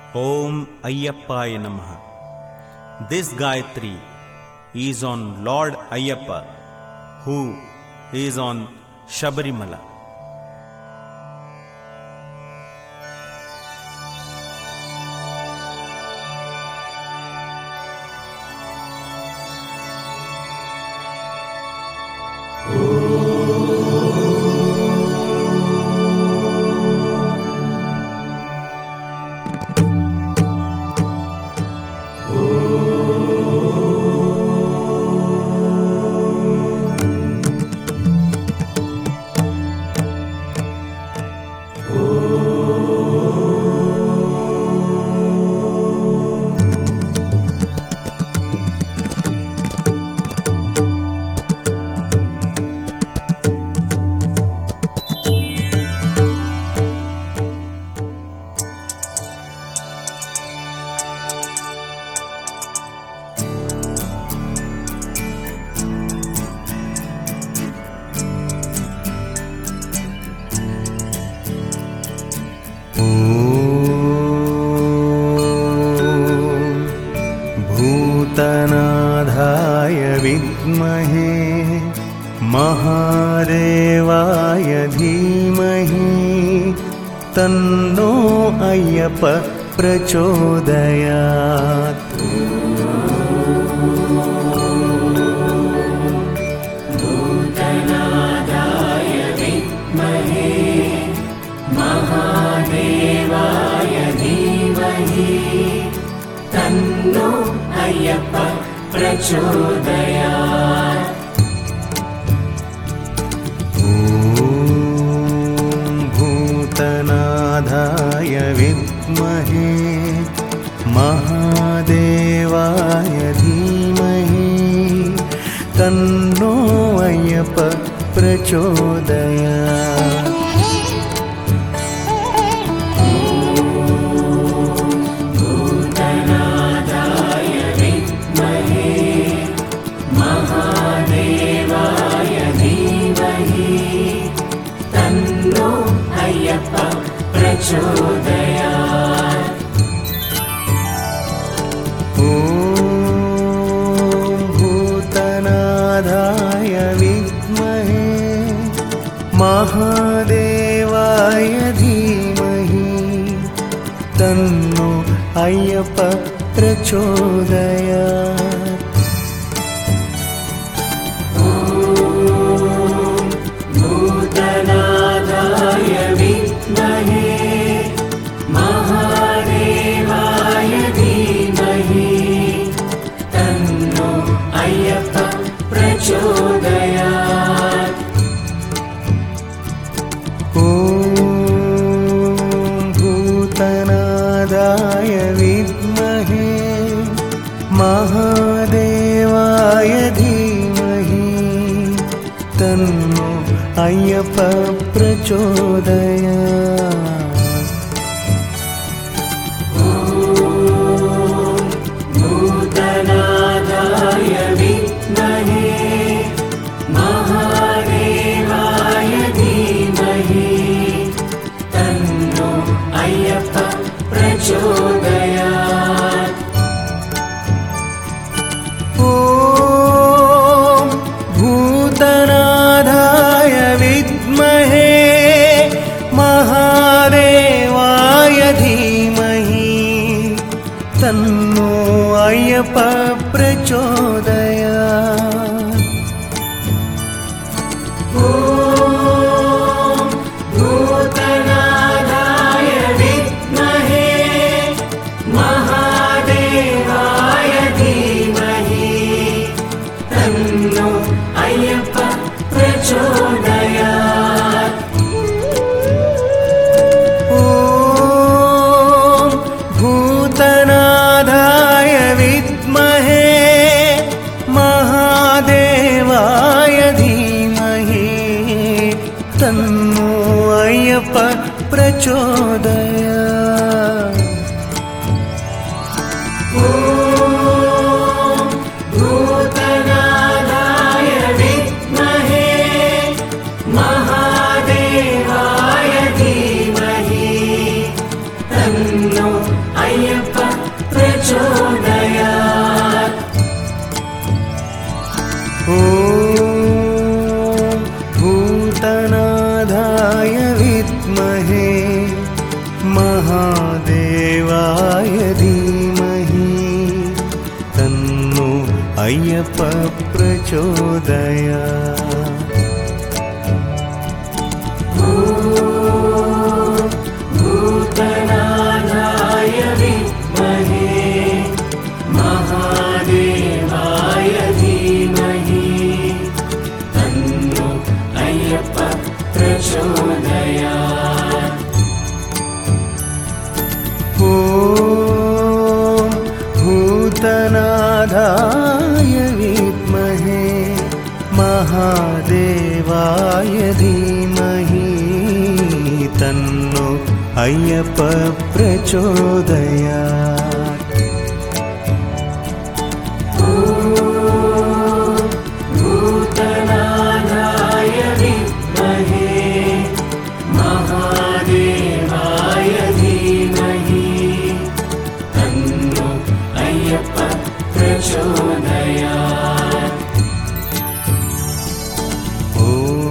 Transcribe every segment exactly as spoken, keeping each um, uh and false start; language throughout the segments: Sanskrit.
Om Ayyappaya Namaha. This Gayatri is on Lord Ayyappa, who is on Shabarimala. भूतनाथाय विद्महे महादेवाय धीमहि तन्नो अय्यप्प प्रचोदयात्। भूतनाथाय विद्महे महादेवाय धीमहि तन्नो अय्यप्प प्रचोदयात्। ॐ भूतनाथाय विद्महे महादेवाय धीमहि तन्नो अय्यप्प प्रचोदयात्। प्रचोदयात्। ॐ भूतनाथाय विद्महे महादेवाय धीमहि तन्नो अय्यप्प प्रचोदयात्। भूतनाथाय विद्महे महादेवाय धीमहि तन्नो अय्यप्प प्रचोदयात्। ॐ भूतनाथाय विद्महे महादेवाय धीमहि तन्नो अय्यप्प प्रचोदयात्। भूतनाथाय विद्महे महादेवाय धीमहि तन्नो अय्यप्प प्रचोदयात्। ॐ भूतनाथाय विद्महे महादेवाय धीमहि तन्नो अय्यप्प प्रचोदयात्। भूतनाथाय विद्महे महादेवाय धीमहि तन्नो अय्यप्प प्रचोदयात्। ॐ भूतनाथाय विद्महे महादेवाय धीमहि तन्नो अय्यप्प प्रचोदयात्। भूतनाथाय विद्महे महादेवाय धीमहि तन्नो विद्महे महादेवाय धीमहि तन्नो अय्यप्प प्रचोदयात्। भूतनाथाय विद्महे महादेवाय धीमहि तन्नो अय्यप्प प्रचोदयात्। ॐ भूतनाथाय विद्महे महादेवाय धीमहि तन्नो अय्यप्प प्रचोदयात्। भूतनाथाय विद्महे महादेवाय धीमहि तन्नो अय्यप्प प्रचोदयात्। ॐ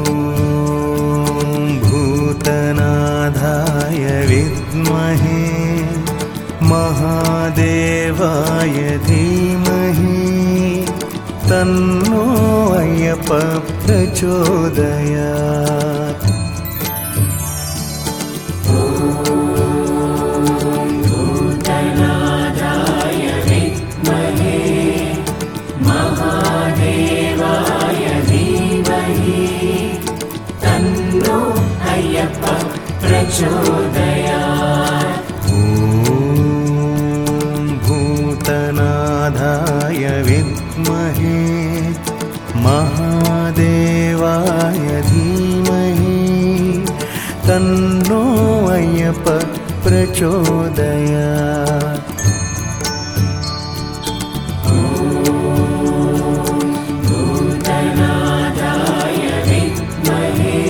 भूतनाथाय विद्महे महादेवाय धीमहि तन्नो अय्यप्प प्रचोदयात्। भूतनाथाय विद्महे महादेवाय धीमहि तन्नो अय्यप्प प्रचोदयात्। ॐ भूतनाथाय विद्महे महादेवाय धीमहि तन्नो अय्यप्प प्रचोदयात्। भूतनाथाय विद्महे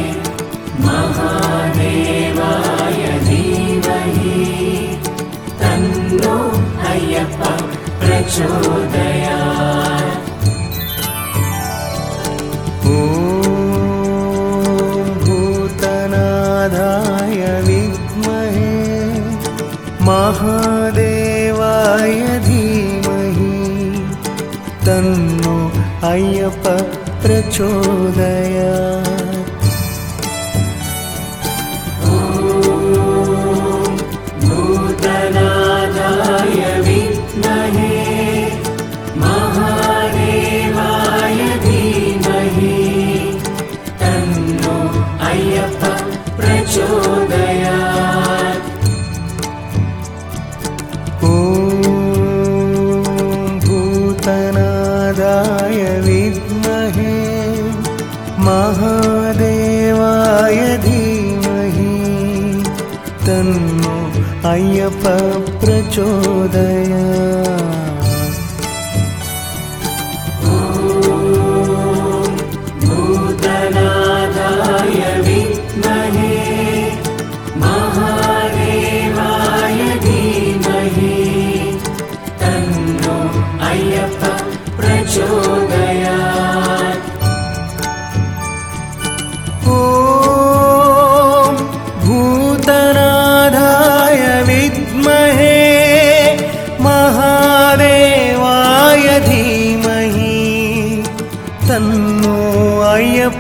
महादेवाय धीमहि तन्नो अय्यप्प प्रचोदयात्। ॐ भूतनाथाय विद्महे महादेवाय धीमहि तन्नो अय्यप्प प्रचोदयात्। भूतनाथाय विद्महे महादेवाय धीमहि तन्नो अय्यप्प प्रचोदयात्। ॐ भूतनाथाय विद्महे महादेवाय धीमहि तन्नो अय्यप्प प्रचोदयात्। भूतनाथाय विद्महे महादेवाय धीमहि तन्नो अय्यप्प प्रचोदयात्। ॐ भूतनाथाय विद्महे महादेवाय धीमहि तन्नो अय्यप्प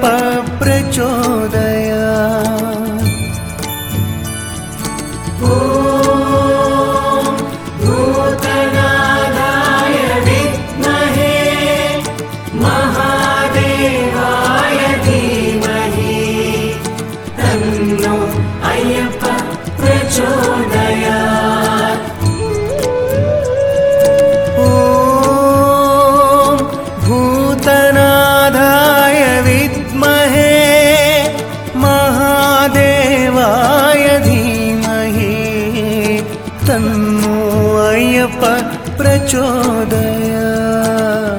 प्रचोदयात्। भूतनाथाय विद्महे महादेवाय धीमहि तन्नो अय्यप्प प्रचोदयात्। ॐ भूतनाथाय विद्महे महादेवाय धीमहि तन्नो अय्यप्प प्रचोदयात्।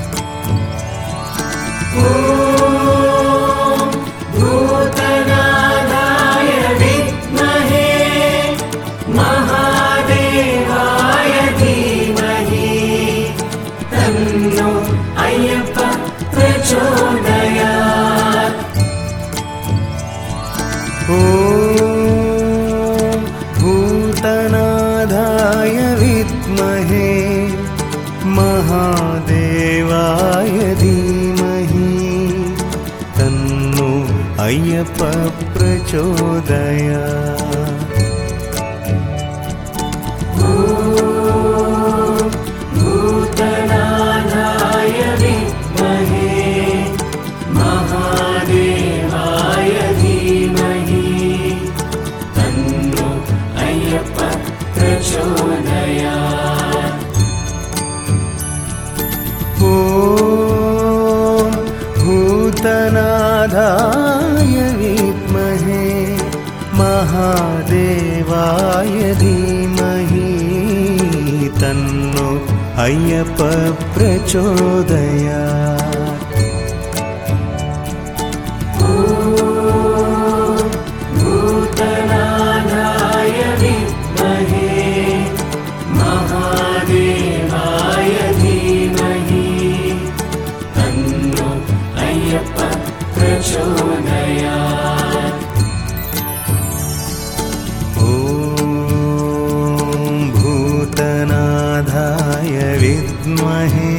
भूतनाथाय विद्महे महादेवाय धीमहि तन्नो अय्यप्प प्रचोदयात्। ॐ विद्महे महादेवाय धीमहि तन्नो अय्यप्प प्रचोदयात्। भूतनाथाय विद्महे महादेवाय धीमहि तन्नो अय्यप्प प्रचोदयात्। ॐ भूतनाथाय विद्महे महादेवाय धीमहि तन्नो अय्यप्प प्रचोदयात्। भूतनाथाय विद्महे महादेवाय धीमहि तन्नो अय्यप्प प्रचोदयात्। ॐ भूतनाथाय विद्महे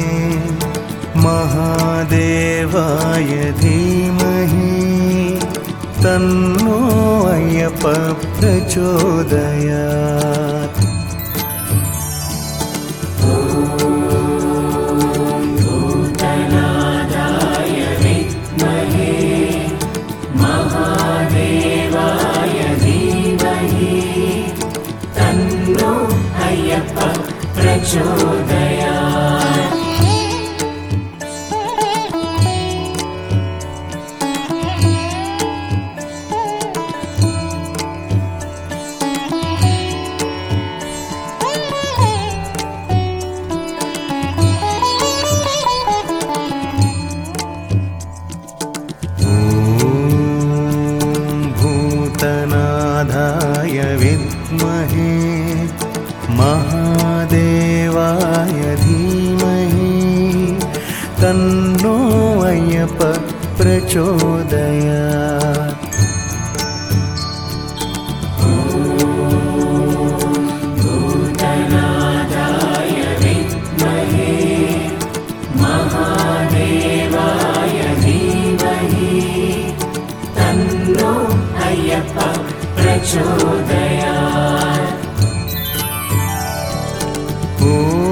महादेवाय धीमहि तन्नो अय्यप्प प्रचोदयात्। भूतनाथाय विद्महे महादेवाय धीमहि तन्नो अय्यप्प प्रचोदयात्। भूतनाथाय विद्महे महादेवाय धीमहि तन्नो अय्यप्प प्रचोदयात्। भूतनाथाय विद्महे महादेवाय धीमहि तन्नो अय्यप्प प्रचोदयात्। ॐ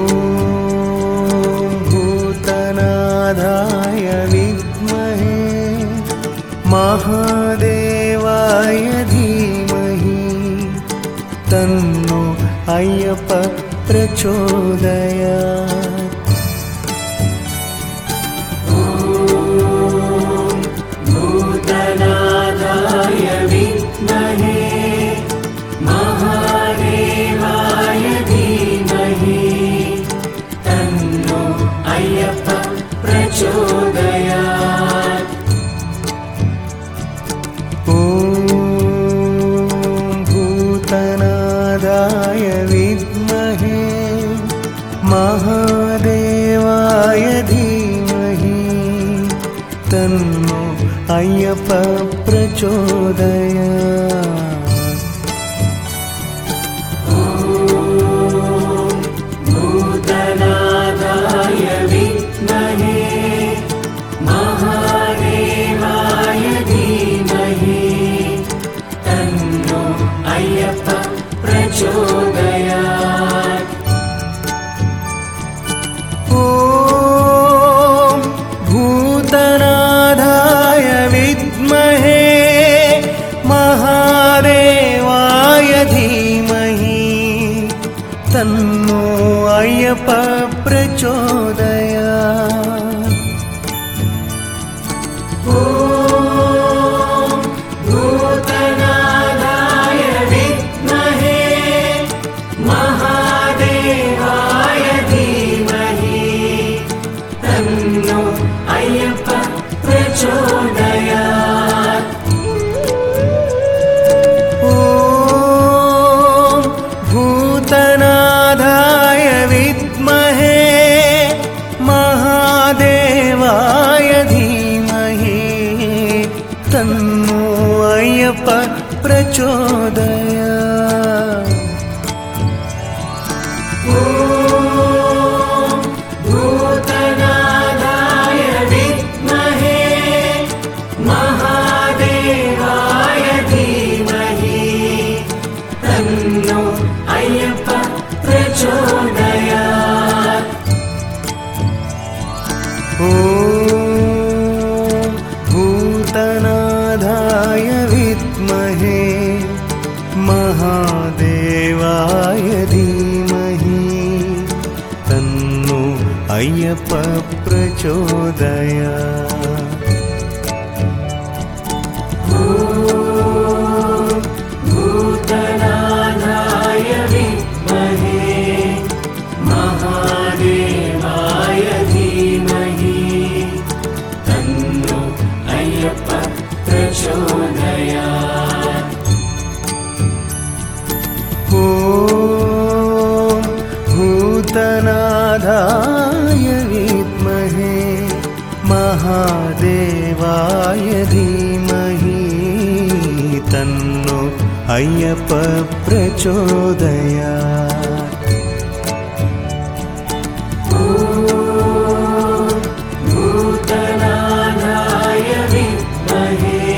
भूतनाथाय विद्महे महादेवाय धीमहि तन्नो अय्यप्प प्रचोदयात्। भूतनाथाय विद्महे महादेवाय धीमहि तन्नो अय्यप्प प्रचोदयात्। ॐ भूतनाथाय विद्महे महादेवाय धीमहि तन्नो अय्यप्प प्रचोदयात्। भूतनाथाय विद्महे महादेवाय धीमहि तन्नो अय्यप्प प्रचोदयात्। ॐ भूतनाथाय विद्महे महादेवाय धीमहि तन्नो अय्यप्प प्रचोदयात्। भूतनाथाय विद्महे महादेवाय धीमहि तन्नो अय्यप्प प्रचोदयात्। ॐ भूतनाथाय विद्महे महादेवाय धीमहि तन्नो अय्यप्प प्रचोदयात्। तन्नो अय्यप्प प्रचोदयात्। ॐ भूतनाथाय विद्महे महादेवाय धीमहि तन्नो अय्यप्प प्रचोदयात्। भूतनाथाय विद्महे महादेवाय धीमहि तन्नो अय्यप्प प्रचोदयात्। ॐ भूतनाथाय विद्महे महादेवाय धीमहि तन्नो अय्यप्प प्रचोदयात्। भूतनाथाय विद्महे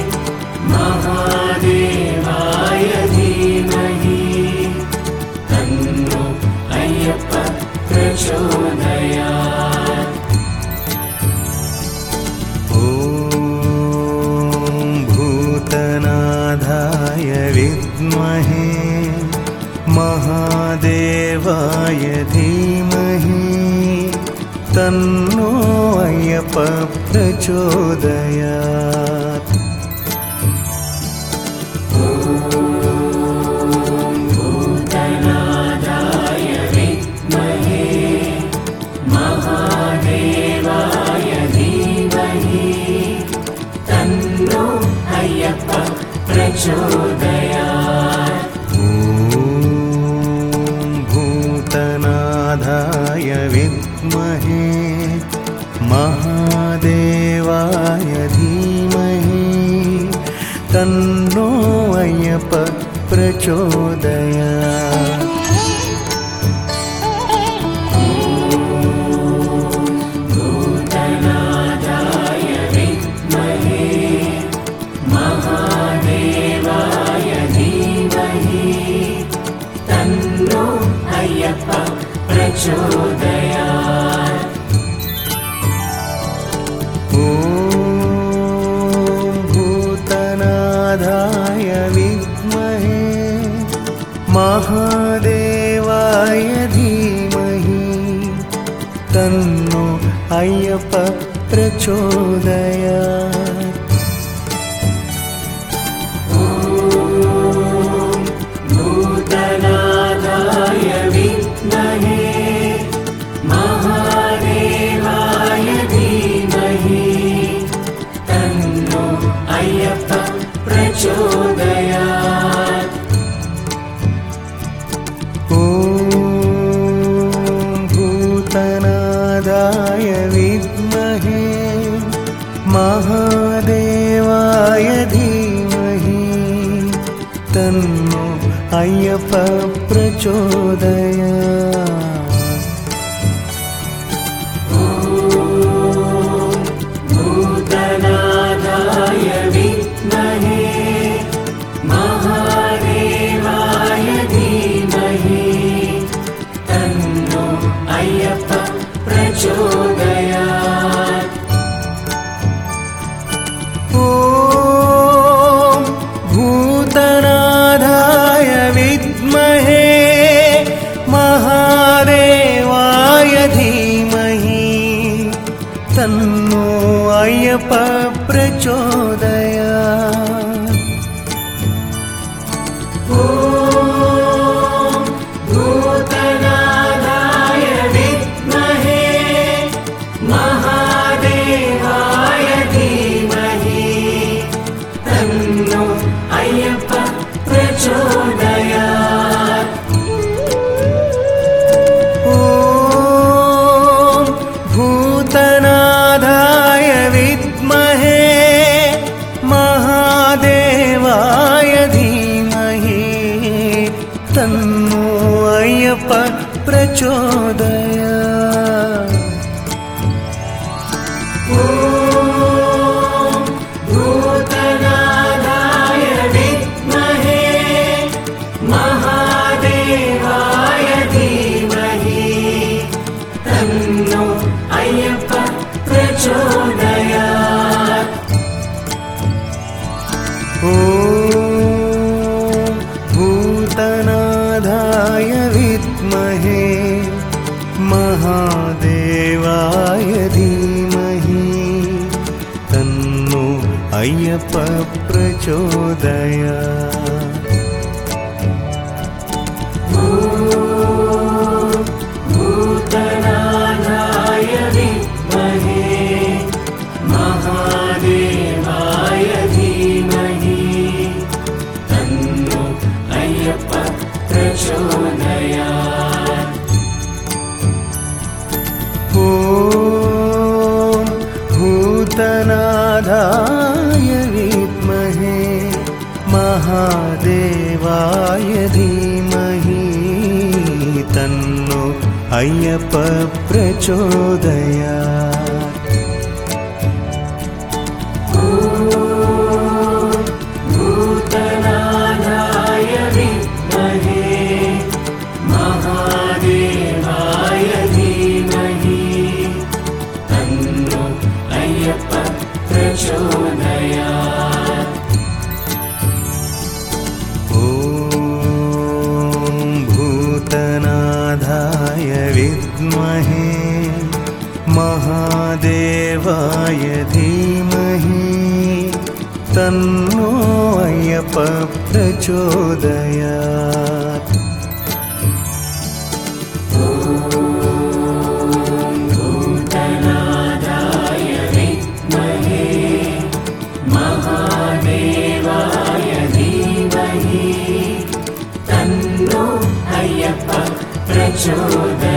महादेवाय धीमहि तन्नो अय्यप्प प्रचोदयात्। ॐ भूतनाथाय विद्महे महादेवाय धीमहि तन्नो अय्यप्प प्रचोदयात्। भूतनाथाय विद्महे महादेवाय धीमहि तन्नो अय्यप्प प्रचोदयात्। ॐ भूतनाथाय विद्महे महादेवाय धीमहि तन्नो अय्यप्प प्रचोदयात्। भूतनाथाय विद्महे महादेवाय धीमहि तन्नो अय्यप्प प्रचोदयात्। ॐ भूतनाथाय विद्महे महादेवाय धीमहि तन्नो अय्यप्प प्रचोदयात्। भूतनाथाय विद्महे महादेवाय धीमहि तन्नो अय्यप्प प्रचोदयात्। ॐ भूतनाथाय विद्महे महादेवाय धीमहि तन्नो अय्यप्प प्रचोदयात्। भूतनाथाय विद्महे महादेवाय धीमहि तन्नो अय्यप्प प्रचोदयात्। ॐ भूतनाथाय विद्महे महादेवाय धीमहि तन्नो अय्यप्प प्रचोदयात्। भूतनाथाय विद्महे महादेवाय धीमहि तन्नो अय्यप्प प्रचोदयात्। ॐ भूतनाथाय विद्महे महादेवाय धीमहि तन्नो अय्यप्प प्रचोदयात्। भूतनाथाय विद्महे महा भूतनाथाय विद्महे महादेवाय धीमहि तन्नो अय्यप्प प्रचोदयात्। भूतनाथाय विद्महे महादेवाय धीमहि तन्नो अय्यप्प प्रचोदयात्। ॐ भूतनाथाय विद्महे महादेवाय धीमहि तन्नो अय्यप्प प्रचोदयात्। भूतनाथाय विद्महे महादेवाय धीमहि तन्नो अय्यप्प प्रचोदयात्। ॐ भूतनाथाय विद्महे महादेवाय धीमहि तन्नो अय्यप्प प्रचोदयात्। भूतनाथाय विद्महे महादेवाय धीमहि तन्नो अय्यप्प प्रचोदयात्।